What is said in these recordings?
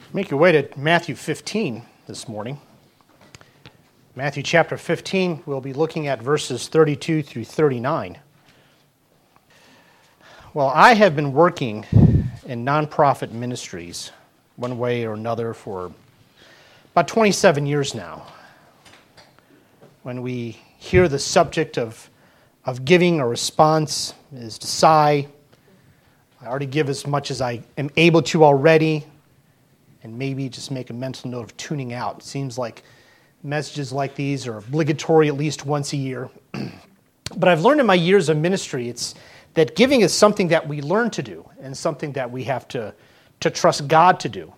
Make your way to Matthew 15 this morning. Matthew chapter 15, we'll be looking at verses 32 through 39. Well, I have been working in nonprofit ministries one way or another for about 27 years now. When we hear the subject of giving, a response is to sigh. I already give as much as I am able to already, and maybe just make a mental note of tuning out. It seems like messages like these are obligatory at least once a year. But I've learned in my years of ministry, it's that giving is something that we learn to do and something that we have to trust God to do.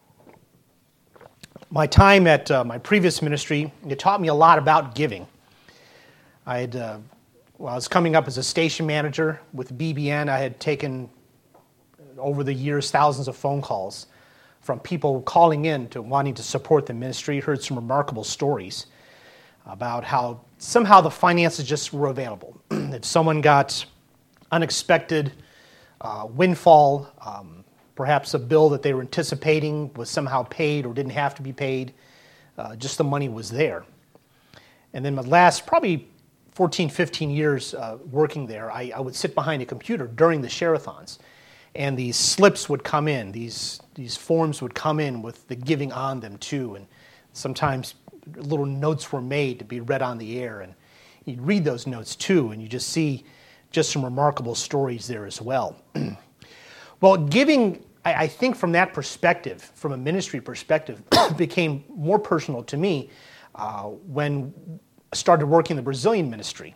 My time at my previous ministry, it taught me a lot about giving. I was coming up as a station manager with BBN. I had taken, over the years, thousands of phone calls from people calling in to wanting to support the ministry. Heard some remarkable stories about how somehow the finances just were available. If someone got unexpected windfall, perhaps a bill that they were anticipating was somehow paid or didn't have to be paid, just the money was there. And then my last probably 14, 15 years working there, I would sit behind a computer during the share-a-thons. And these slips would come in, these forms would come in with the giving on them too, and sometimes little notes were made to be read on the air, and you'd read those notes too, and you just see just some remarkable stories there as well. Well, giving, I think from that perspective, from a ministry perspective, became more personal to me when I started working in the Brazilian ministry.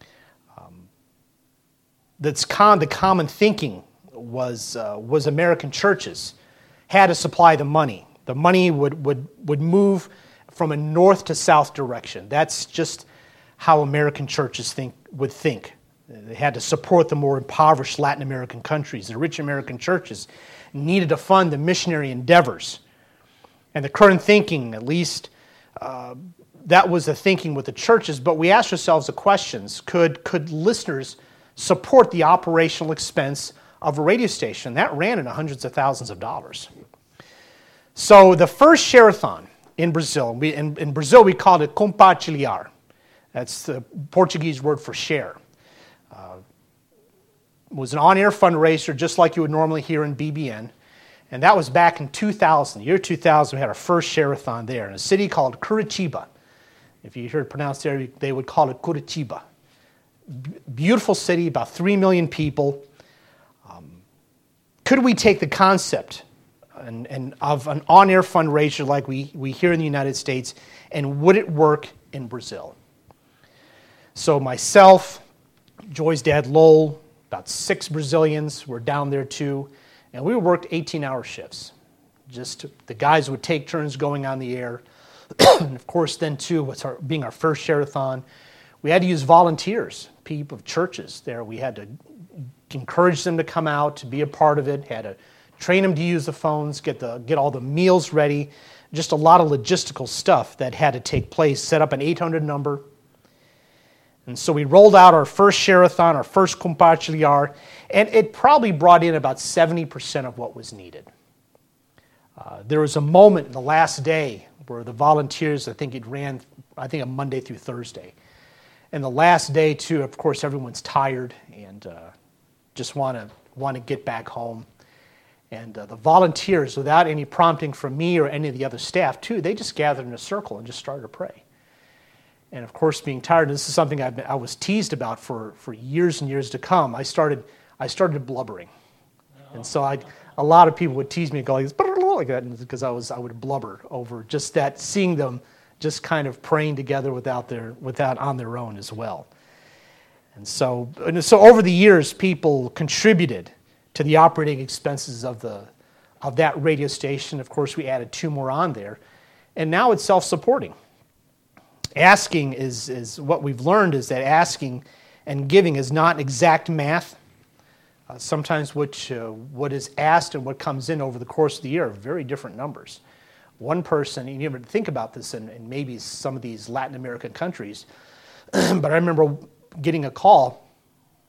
The common thinking was American churches had to supply the money. The money would move from a north to south direction. That's just how American churches would think. They had to support the more impoverished Latin American countries. The rich American churches needed to fund the missionary endeavors. And the current thinking, at least, that was the thinking with the churches. But we asked ourselves the questions: could listeners support the operational expense of a radio station? That ran in hundreds of thousands of dollars. So the first share-a-thon in Brazil, in Brazil we called it compartilhar. That's the Portuguese word for share. It was an on-air fundraiser just like you would normally hear in BBN. And that was back in 2000. The year 2000, we had our first share-a-thon there in a city called Curitiba. If you hear it pronounced there, they would call it Curitiba. Beautiful city, about 3 million people. Could we take the concept of an on-air fundraiser like we hear in the United States, and would it work in Brazil? So myself, Joy's dad Lowell, about 6 Brazilians were down there too, and we worked 18-hour shifts. The guys would take turns going on the air. And of course then too, being our first share-a-thon, we had to use volunteers, people of churches there. We had to encourage them to come out, to be a part of it, had to train them to use the phones, get all the meals ready, just a lot of logistical stuff that had to take place, set up an 800 number. And so we rolled out our first share-a-thon, our first compartilhar, and it probably brought in about 70% of what was needed. There was a moment in the last day where the volunteers, I think it ran, a Monday through Thursday. And the last day too, of course, everyone's tired and just want to get back home. And the volunteers, without any prompting from me or any of the other staff too, they just gathered in a circle and just started to pray. And of course, being tired, this is something I was teased about for years and years to come. I started blubbering. And so a lot of people would tease me and go like that because I would blubber over just that, seeing them just kind of praying together without on their own as well. And so over the years, people contributed to the operating expenses of that radio station. Of course, we added 2 more on there, and now it's self-supporting. Asking is what we've learned is that asking and giving is not exact math. Sometimes what is asked and what comes in over the course of the year are very different numbers. One person, you never think about this in maybe some of these Latin American countries, but I remember getting a call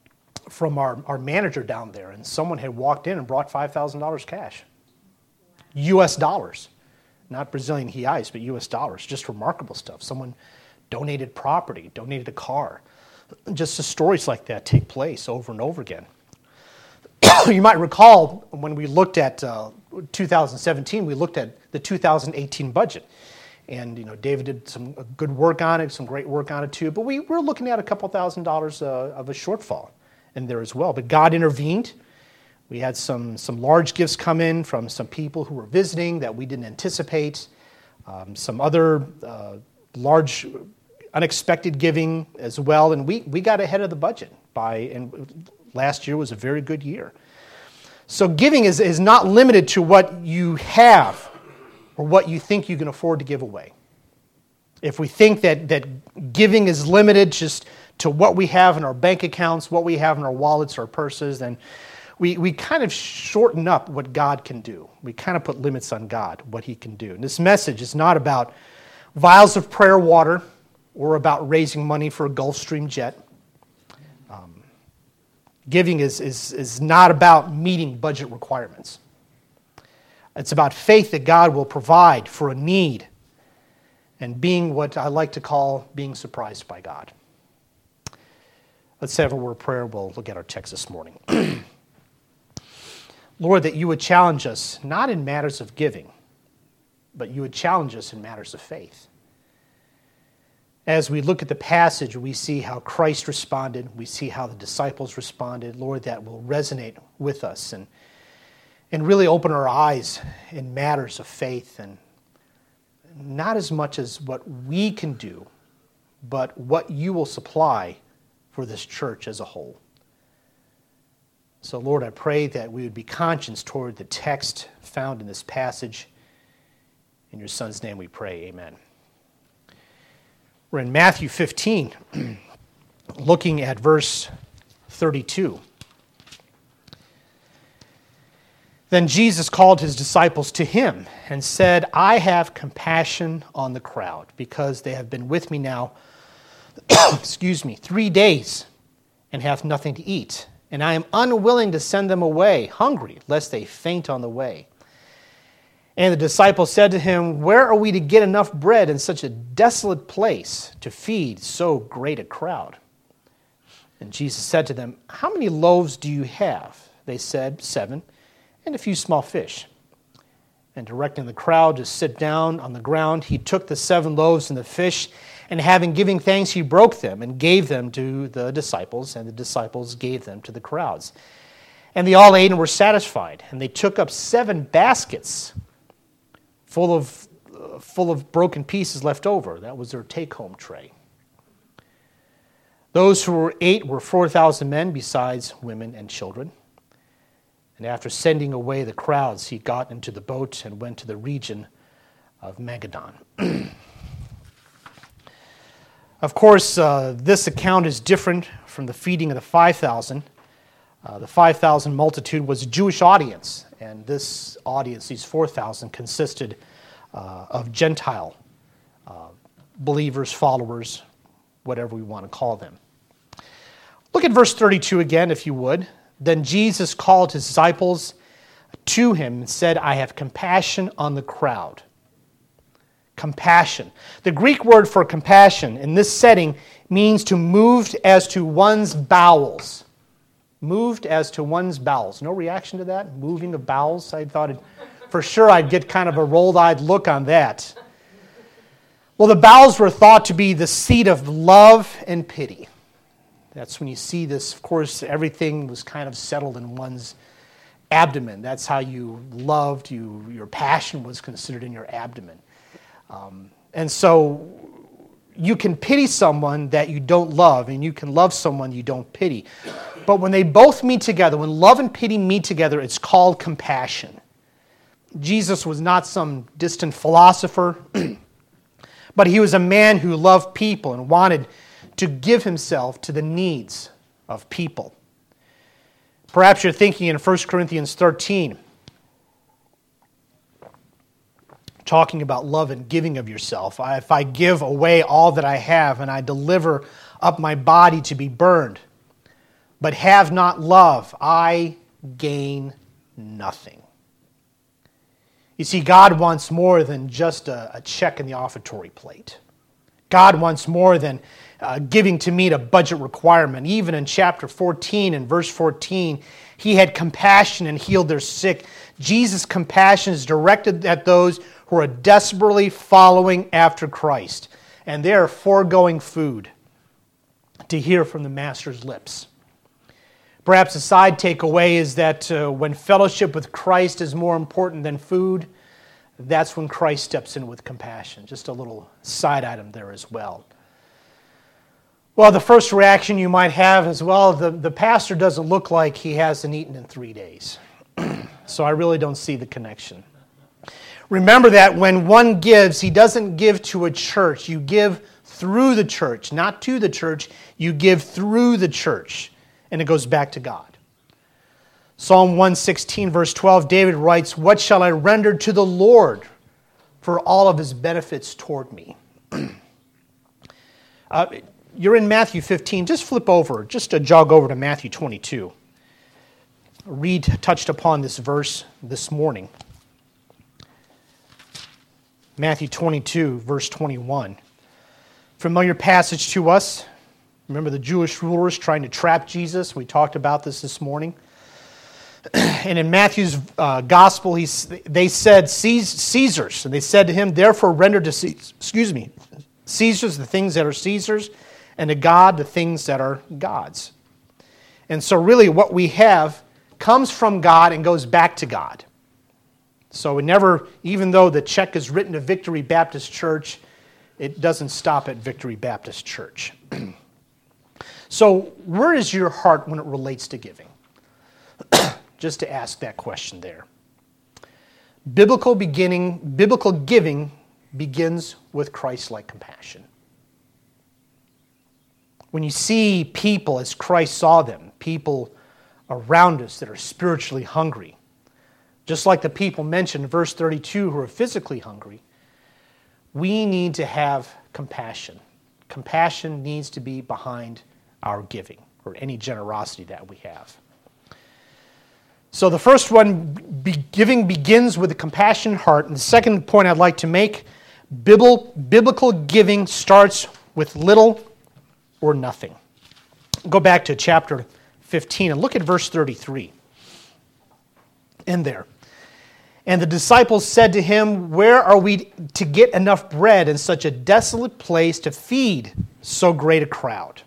from our manager down there, and someone had walked in and brought $5,000 cash. U.S. dollars. Not Brazilian reais, but U.S. dollars. Just remarkable stuff. Someone donated property, donated a car. Just the stories like that take place over and over again. You might recall when we looked at 2017, we looked at the 2018 budget. And, David did some good work on it, some great work on it too. But we were looking at a couple $1,000s of a shortfall in there as well. But God intervened. We had some large gifts come in from some people who were visiting that we didn't anticipate. Some other large unexpected giving as well. And we got ahead of the budget and last year was a very good year. So giving is not limited to what you have or what you think you can afford to give away. If we think that giving is limited just to what we have in our bank accounts, what we have in our wallets or purses, then we kind of shorten up what God can do. We kind of put limits on God, what he can do. And this message is not about vials of prayer water or about raising money for a Gulfstream jet. Giving is not about meeting budget requirements. It's about faith that God will provide for a need and being what I like to call being surprised by God. Let's have a word of prayer. We'll look at our text this morning. Lord, that you would challenge us, not in matters of giving, but you would challenge us in matters of faith. As we look at the passage, we see how Christ responded. We see how the disciples responded. Lord, that will resonate with us and really open our eyes in matters of faith, and not as much as what we can do, but what you will supply for this church as a whole. So, Lord, I pray that we would be conscious toward the text found in this passage. In your Son's name we pray, amen. We're in Matthew 15, looking at verse 32. Then Jesus called his disciples to him and said, I have compassion on the crowd, because they have been with me now, 3 days, and have nothing to eat. And I am unwilling to send them away hungry, lest they faint on the way. And the disciples said to him, where are we to get enough bread in such a desolate place to feed so great a crowd? And Jesus said to them, how many loaves do you have? They said, 7, and a few small fish. And directing the crowd to sit down on the ground, he took the 7 loaves and the fish, and having given thanks, he broke them and gave them to the disciples, and the disciples gave them to the crowds. And they all ate and were satisfied. And they took up 7 baskets full of broken pieces left over. That was their take-home tray. Those who ate were 4,000 men, besides women and children. And after sending away the crowds, he got into the boat and went to the region of Magadan. Of course, this account is different from the feeding of the 5,000. The 5,000 multitude was a Jewish audience, and this audience, these 4,000, consisted of Gentile believers, followers, whatever we want to call them. Look at verse 32 again, if you would. Then Jesus called his disciples to him and said, I have compassion on the crowd. Compassion. The Greek word for compassion in this setting means to move as to one's bowels. Moved as to one's bowels. No reaction to that? Moving of bowels? I thought for sure I'd get kind of a rolled-eyed look on that. Well, the bowels were thought to be the seat of love and pity. That's when you see this, of course, everything was kind of settled in one's abdomen. That's how you loved, your passion was considered in your abdomen. And so you can pity someone that you don't love, and you can love someone you don't pity. But when they both meet together, when love and pity meet together, it's called compassion. Jesus was not some distant philosopher, but he was a man who loved people and wanted to give himself to the needs of people. Perhaps you're thinking in 1 Corinthians 13, talking about love and giving of yourself. If I give away all that I have and I deliver up my body to be burned, but have not love, I gain nothing. You see, God wants more than just a check in the offertory plate. God wants more than giving to meet a budget requirement. Even in chapter 14 and verse 14, he had compassion and healed their sick. Jesus' compassion is directed at those who are desperately following after Christ, and they are foregoing food to hear from the Master's lips. Perhaps a side takeaway is that when fellowship with Christ is more important than food, that's when Christ steps in with compassion. Just a little side item there as well. Well, the first reaction you might have is, well, the pastor doesn't look like he hasn't eaten in 3 days. So I really don't see the connection. Remember that when one gives, he doesn't give to a church. You give through the church, not to the church. You give through the church, and it goes back to God. Psalm 116, verse 12, David writes, "What shall I render to the Lord for all of his benefits toward me?" You're in Matthew 15. Just flip over, just jog over to Matthew 22. Reed touched upon this verse this morning. Matthew 22, verse 21. Familiar passage to us. Remember the Jewish rulers trying to trap Jesus? We talked about this morning. And in Matthew's gospel, they said, Caesar's. And they said to him, therefore render to Caesar's the things that are Caesar's, and to God the things that are God's. And so really what we have comes from God and goes back to God. So it never, even though the check is written to Victory Baptist Church, it doesn't stop at Victory Baptist Church. So where is your heart when it relates to giving? Just to ask that question there. Biblical giving begins with Christ-like compassion. When you see people as Christ saw them, people around us that are spiritually hungry, just like the people mentioned in verse 32 who are physically hungry, we need to have compassion. Compassion needs to be behind our giving or any generosity that we have. So the first one, giving begins with a compassionate heart. And the second point I'd like to make, biblical giving starts with little or nothing. Go back to chapter 15 and look at verse 33. In there. And the disciples said to him, where are we to get enough bread in such a desolate place to feed so great a crowd?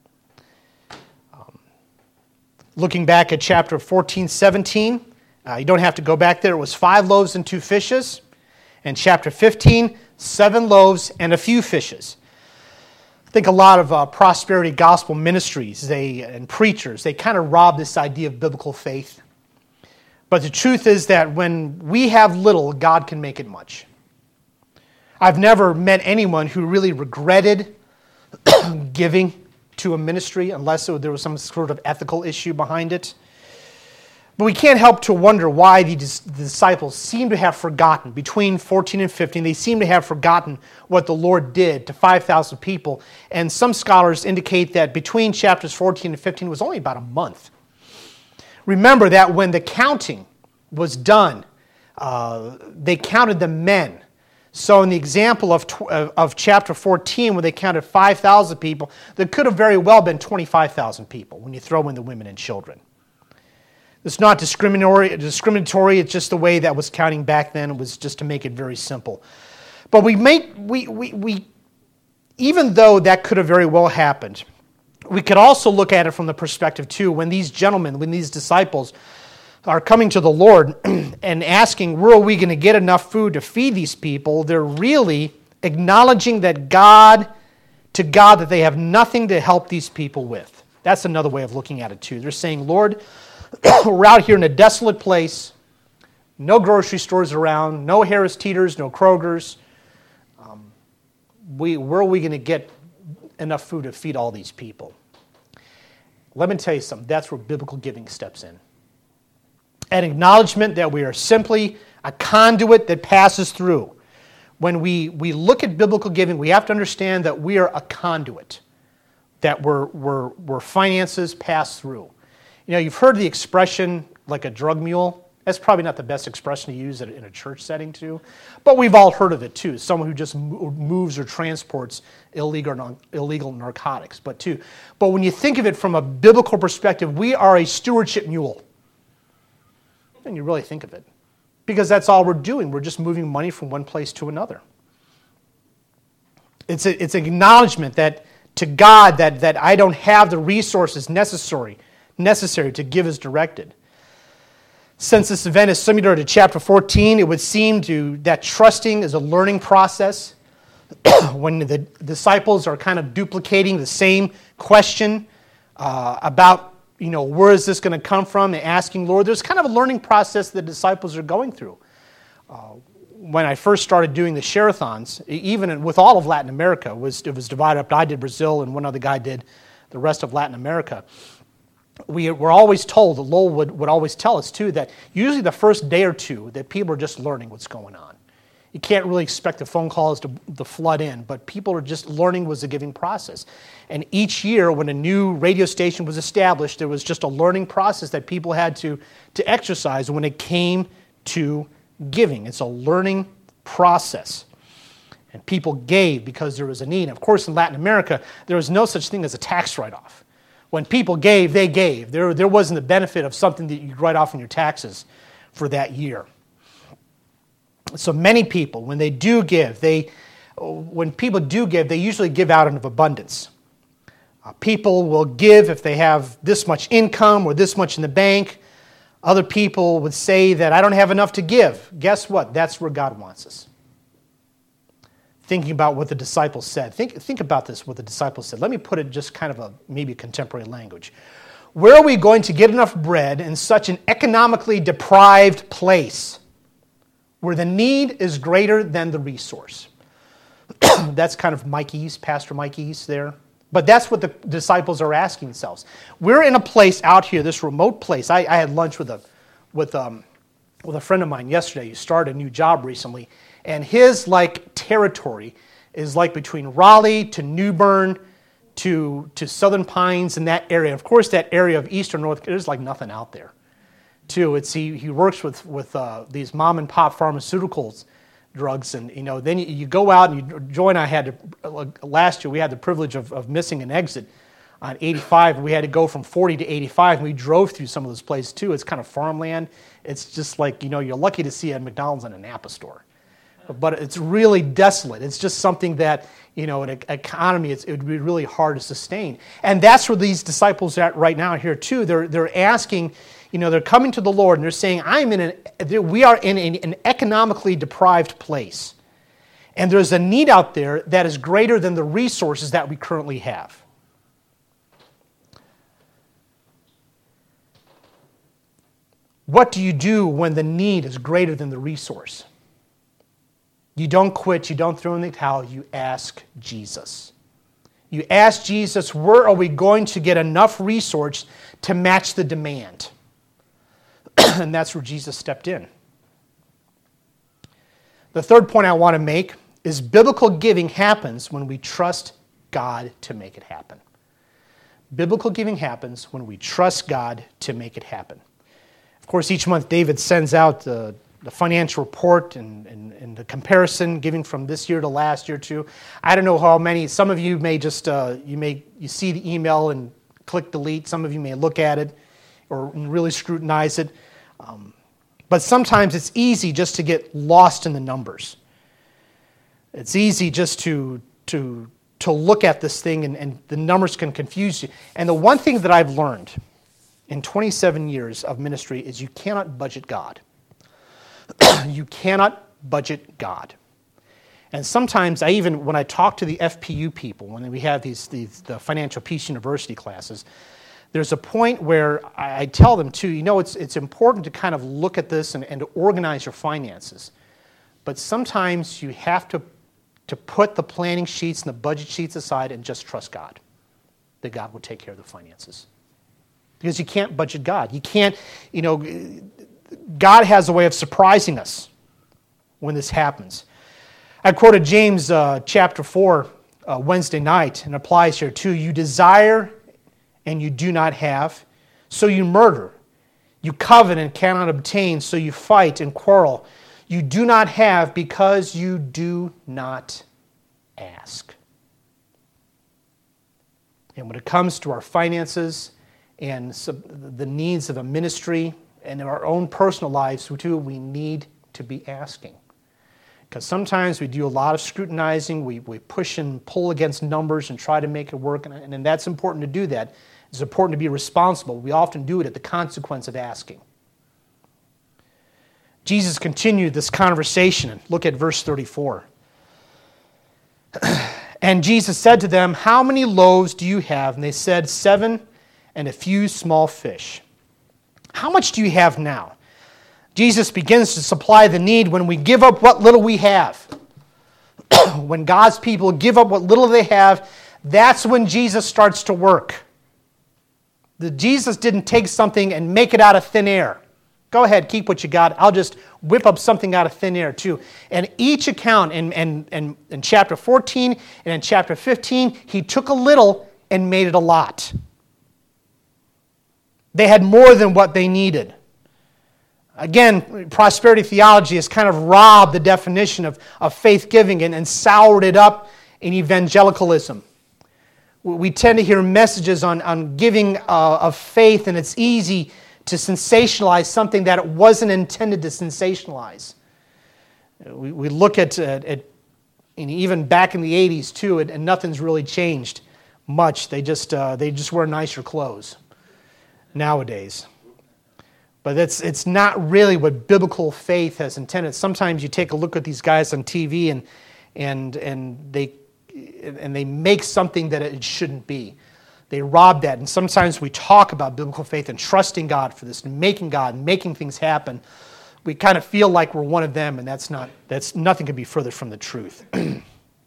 Looking back at chapter 14, 17, you don't have to go back there. It was 5 loaves and 2 fishes. And chapter 15, 7 loaves and a few fishes. I think a lot of prosperity gospel ministries and preachers, they kind of rob this idea of biblical faith. But the truth is that when we have little, God can make it much. I've never met anyone who really regretted giving to a ministry unless there was some sort of ethical issue behind it. But we can't help to wonder why the disciples seem to have forgotten. Between 14 and 15, they seem to have forgotten what the Lord did to 5,000 people. And some scholars indicate that between chapters 14 and 15 was only about a month. Remember that when the counting was done, they counted the men. So in the example of chapter 14, when they counted 5,000 people, there could have very well been 25,000 people when you throw in the women and children. It's not discriminatory. It's just the way that was counting back then. It was just to make it very simple. But even though that could have very well happened, we could also look at it from the perspective, too, when these disciples are coming to the Lord and asking, where are we going to get enough food to feed these people? They're really acknowledging that that they have nothing to help these people with. That's another way of looking at it, too. They're saying, Lord, we're out here in a desolate place, no grocery stores around, no Harris Teeters, no Kroger's. Where are we going to get enough food to feed all these people? Let me tell you something. That's where biblical giving steps in. An acknowledgement that we are simply a conduit that passes through. When we look at biblical giving, we have to understand that we are a conduit, that we're finances pass through. You know, you've heard the expression like a drug mule. That's probably not the best expression to use in a church setting too, but we've all heard of it too. Someone who just moves or transports illegal narcotics, but when you think of it from a biblical perspective, we are a stewardship mule. And you really think of it, because that's all we're doing. We're just moving money from one place to another. It's an acknowledgement that to God that I don't have the resources necessary to give as directed. Since this event is similar to chapter 14, it would seem that trusting is a learning process. When the disciples are kind of duplicating the same question about, where is this going to come from, and asking, Lord, there's kind of a learning process the disciples are going through. When I first started doing the share-a-thons, even with all of Latin America, it was divided up. I did Brazil, and one other guy did the rest of Latin America. We were always told, Lowell would always tell us too, that usually the first day or two that people are just learning what's going on. You can't really expect the phone calls to flood in, but people are just learning was the giving process. And each year when a new radio station was established, there was just a learning process that people had to exercise when it came to giving. It's a learning process. And people gave because there was a need. Of course, in Latin America, there was no such thing as a tax write-off. When people gave, they gave. There wasn't the benefit of something that you write off on your taxes for that year. So many people, when they do give, they usually give out of abundance. People will give if they have this much income or this much in the bank. Other people would say that I don't have enough to give. Guess what? That's where God wants us. Thinking about what the disciples said. Think about this, what the disciples said. Let me put it just kind of maybe contemporary language. Where are we going to get enough bread in such an economically deprived place where the need is greater than the resource? That's kind of Pastor Mike East there. But that's what the disciples are asking themselves. We're in a place out here, this remote place. I had lunch with a friend of mine yesterday. He started a new job recently. And his territory is between Raleigh to New Bern to Southern Pines and that area. Of course, that area of eastern North, there's nothing out there. Too, he works with these mom and pop pharmaceuticals drugs, and then you go out and Joy and I had last year we had the privilege of missing an exit on 85, and we had to go from 40 to 85, and we drove through some of those places too. It's kind of farmland. It's just you're lucky to see a McDonald's and a Napa store. But it's really desolate. It's just something that, in an economy, it would be really hard to sustain. And that's where these disciples are at right now here too. They're asking, they're coming to the Lord and they're saying, we are in an economically deprived place. And there's a need out there that is greater than the resources that we currently have. What do you do when the need is greater than the resource? You don't quit, you don't throw in the towel, you ask Jesus. You ask Jesus, where are we going to get enough resource to match the demand? And that's where Jesus stepped in. The third point I want to make is biblical giving happens when we trust God to make it happen. Biblical giving happens when we trust God to make it happen. Of course, each month David sends out the financial report and the comparison, giving from this year to last year too. I don't know how many. Some of you may just you see the email and click delete. Some of you may look at it or really scrutinize it. But sometimes it's easy just to get lost in the numbers. It's easy just to look at this thing and the numbers can confuse you. And the one thing that I've learned in 27 years of ministry is you cannot budget God. You cannot budget God. And sometimes when I talk to the FPU people, when we have the Financial Peace University classes, there's a point where I tell them too, it's important to kind of look at this and to organize your finances. But sometimes you have to put the planning sheets and the budget sheets aside and just trust God, that God will take care of the finances. Because you can't budget God. You can't, God has a way of surprising us when this happens. I quoted James chapter 4 Wednesday night, and applies here too. You desire and you do not have, so you murder. You covet and cannot obtain, so you fight and quarrel. You do not have because you do not ask. And when it comes to our finances and the needs of a ministry and our own personal lives too, we need to be asking. Because sometimes we do a lot of scrutinizing, we push and pull against numbers and try to make it work, and that's important to do that. It's important to be responsible. We often do it at the consequence of asking. Jesus continued this conversation, and look at verse 34. And Jesus said to them, "How many loaves do you have?" And they said, 7 and a few small fish. How much do you have now? Jesus begins to supply the need when we give up what little we have. When God's people give up what little they have, that's when Jesus starts to work. Jesus didn't take something and make it out of thin air. Go ahead, keep what you got. I'll just whip up something out of thin air too. And each account in chapter 14 and in chapter 15, he took a little and made it a lot. They had more than what they needed. Again, prosperity theology has kind of robbed the definition of faith giving and soured it up in evangelicalism. We tend to hear messages on giving of faith, and it's easy to sensationalize something that it wasn't intended to sensationalize. We look at and even back in the 80s too, and nothing's really changed much. They just wear nicer clothes nowadays. But it's not really what biblical faith has intended. Sometimes you take a look at these guys on TV and they make something that it shouldn't be. They rob that. And sometimes we talk about biblical faith and trusting God for this and making things happen. We kind of feel like we're one of them, and that's nothing could be further from the truth. When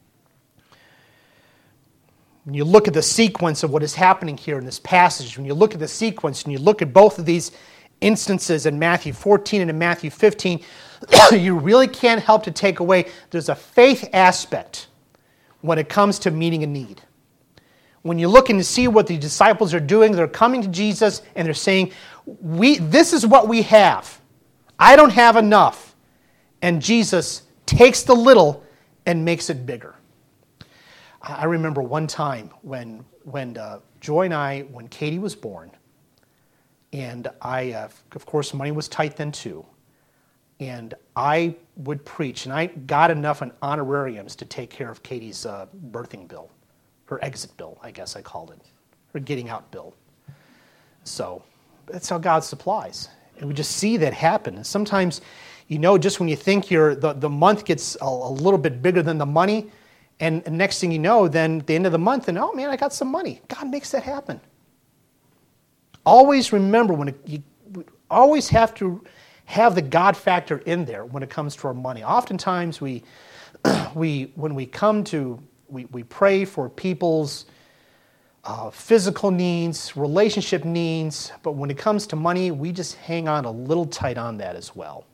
you look at the sequence of what is happening here in this passage, when you look at the sequence and you look at both of these instances in Matthew 14 and in Matthew 15, you really can't help to take away there's a faith aspect when it comes to meeting a need. When you look and you see what the disciples are doing, they're coming to Jesus and they're saying, this is what we have. I don't have enough. And Jesus takes the little and makes it bigger. I remember one time when Joy and I, when Katie was born, and I, of course, money was tight then too, and I would preach, and I got enough in honorariums to take care of Katie's birthing bill, her exit bill, I guess I called it, her getting out bill. So that's how God supplies. And we just see that happen. And sometimes, just when you think the month gets a little bit bigger than the money, and next thing you know, then the end of the month, and oh man, I got some money. God makes that happen. Always remember you always have to have the God factor in there when it comes to our money. Oftentimes when we pray for people's physical needs, relationship needs, but when it comes to money, we just hang on a little tight on that as well.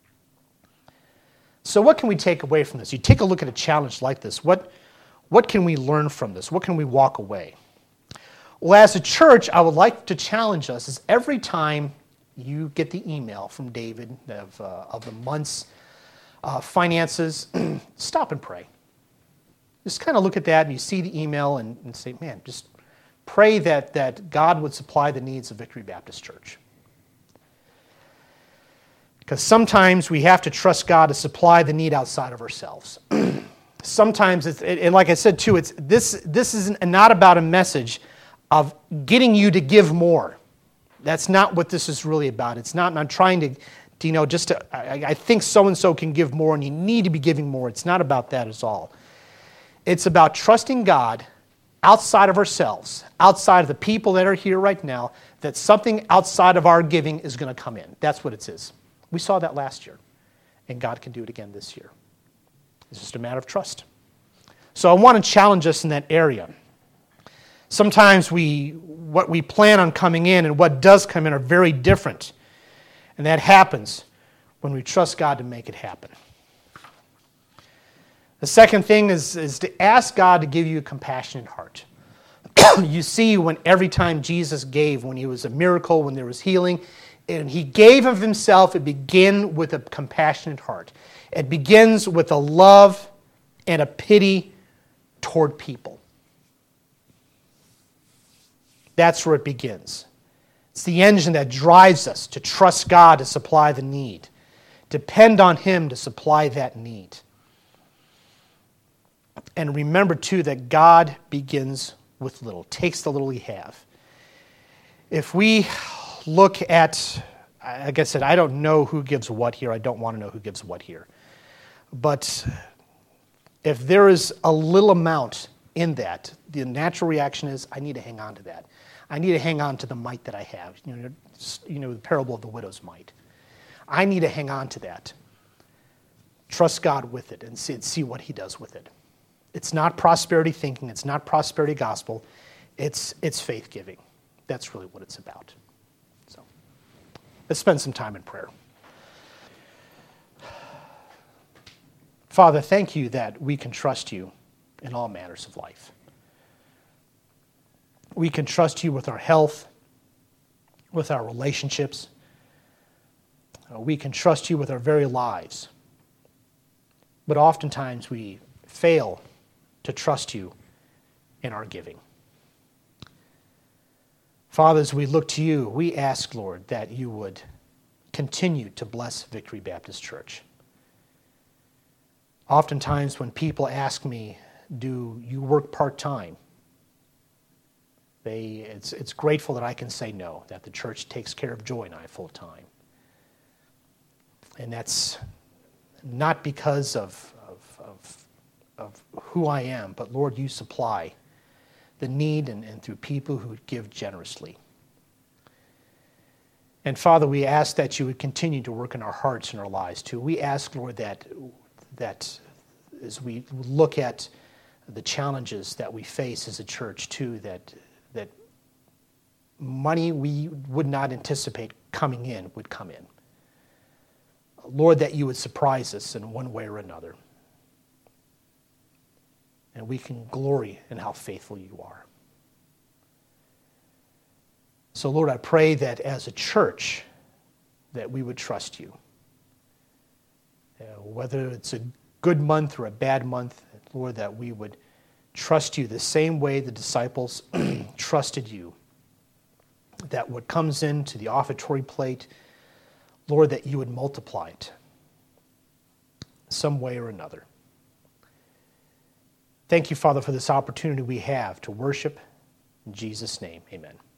So what can we take away from this? You take a look at a challenge like this. What can we learn from this? What can we walk away? Well, as a church, I would like to challenge us is every time you get the email from David of the month's finances, stop and pray. Just kind of look at that and you see the email and say, man, just pray that God would supply the needs of Victory Baptist Church. Because sometimes we have to trust God to supply the need outside of ourselves. Sometimes, and like I said too, this is not about a message of getting you to give more. That's not what this is really about. It's not, I'm trying to I think so-and-so can give more and you need to be giving more. It's not about that at all. It's about trusting God outside of ourselves, outside of the people that are here right now, that something outside of our giving is going to come in. That's what it is. We saw that last year, and God can do it again this year. It's just a matter of trust. So I want to challenge us in that area. Sometimes what we plan on coming in and what does come in are very different. And that happens when we trust God to make it happen. The second thing is to ask God to give you a compassionate heart. You see when every time Jesus gave, when he was a miracle, when there was healing, and he gave of himself, it began with a compassionate heart. It begins with a love and a pity toward people. That's where it begins. It's the engine that drives us to trust God to supply the need. Depend on him to supply that need. And remember, too, that God begins with little, takes the little we have. If we look at, like I said, I don't know who gives what here. I don't want to know who gives what here. But if there is a little amount in that, the natural reaction is, I need to hang on to that. I need to hang on to the mite that I have. The parable of the widow's mite. I need to hang on to that. Trust God with it and see what he does with it. It's not prosperity thinking. It's not prosperity gospel. It's faith giving. That's really what it's about. So let's spend some time in prayer. Father, thank you that we can trust you in all matters of life. We can trust you with our health, with our relationships. We can trust you with our very lives. But oftentimes we fail to trust you in our giving. Father, as we look to you, we ask, Lord, that you would continue to bless Victory Baptist Church. Oftentimes when people ask me, do you work part-time? It's grateful that I can say no, that the church takes care of Joy and I full-time. And that's not because of who I am, but Lord, you supply the need and through people who give generously. And Father, we ask that you would continue to work in our hearts and our lives too. We ask, Lord, that as we look at the challenges that we face as a church too, that money we would not anticipate coming in would come in. Lord, that you would surprise us in one way or another. And we can glory in how faithful you are. So, Lord, I pray that as a church, that we would trust you. Whether it's a good month or a bad month, Lord, that we would trust you the same way the disciples trusted you. That what comes into the offertory plate, Lord, that you would multiply it some way or another. Thank you, Father, for this opportunity we have to worship. In Jesus' name, amen.